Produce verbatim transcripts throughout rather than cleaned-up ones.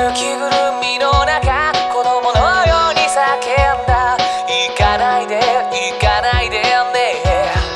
着ぐるみの中子供のように叫んだ。行かないで行かないでね。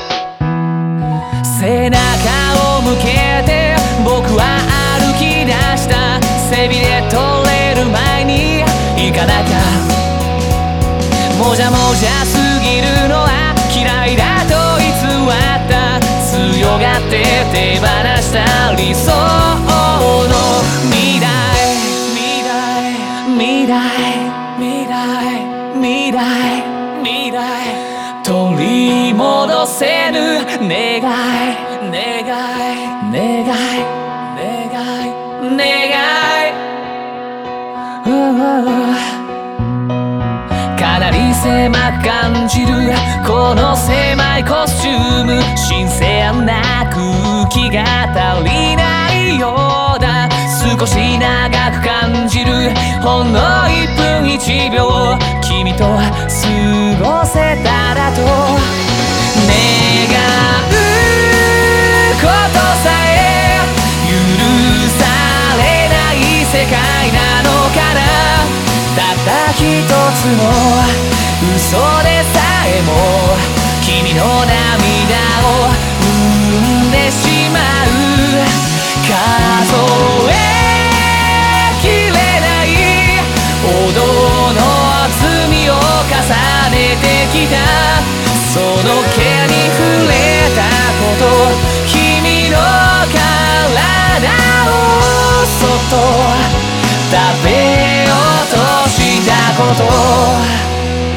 背中を向けて僕は歩き出した。背びれ取れる前に行かなきゃ。もじゃもじゃすぎるのは嫌いだと偽った。強がって手放した理想の未来未来未来未来未来未来取り戻せぬ願い願い願い願い願い。かなり狭く感じるこの狭いコスチューム。新鮮な空気が足りないようだ。少し長く感じるほんのいっぷんいちびょう君と過ごせたらと願うことさえ許されない世界なのかな。たった一つの嘘でさえも君の涙を生んでしまう。数えきれないほどの罪を重ねてきた。その毛に触れたこと君の体をそっと食べようとしたこと。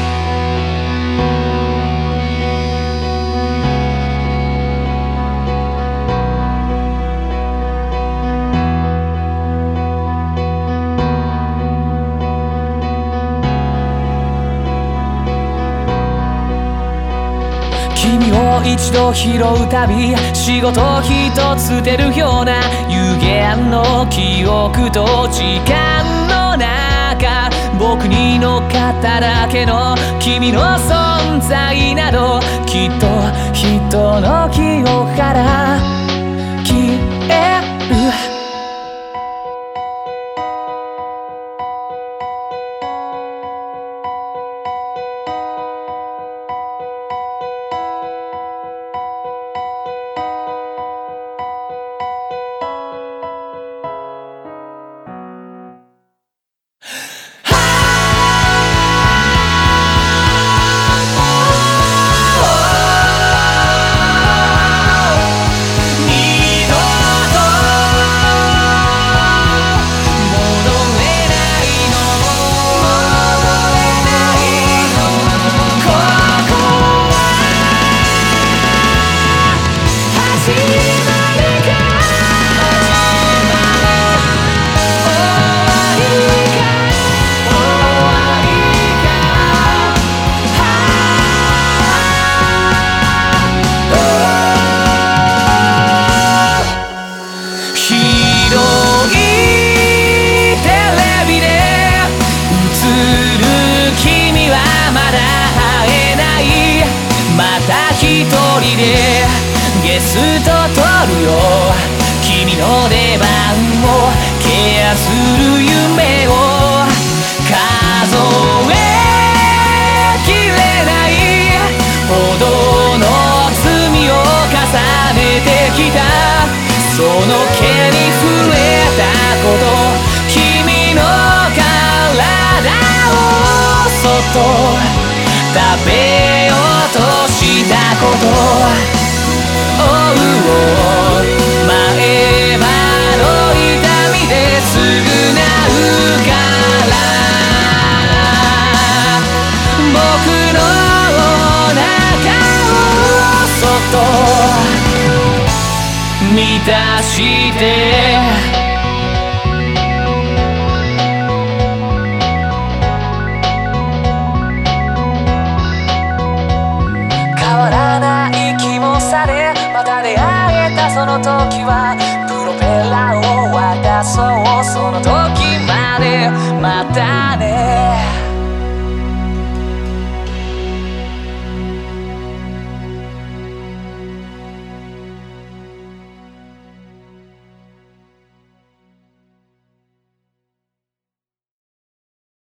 君を一度拾うたび仕事一つ出るような有限の記憶と時間の中。僕に乗っかっただけの君の存在などきっと人の記憶から消える。一人でゲスト取るよ。君の出番をケアする夢を数えきれないほどの罪を重ねてきた。その毛に触れたこと君の体をそっと食べようとしたこと。おうおう前歯の痛みですぐなうから僕のお腹をそっと満たしてまた出会えたその時はプロペラを渡そう。その時までまたね。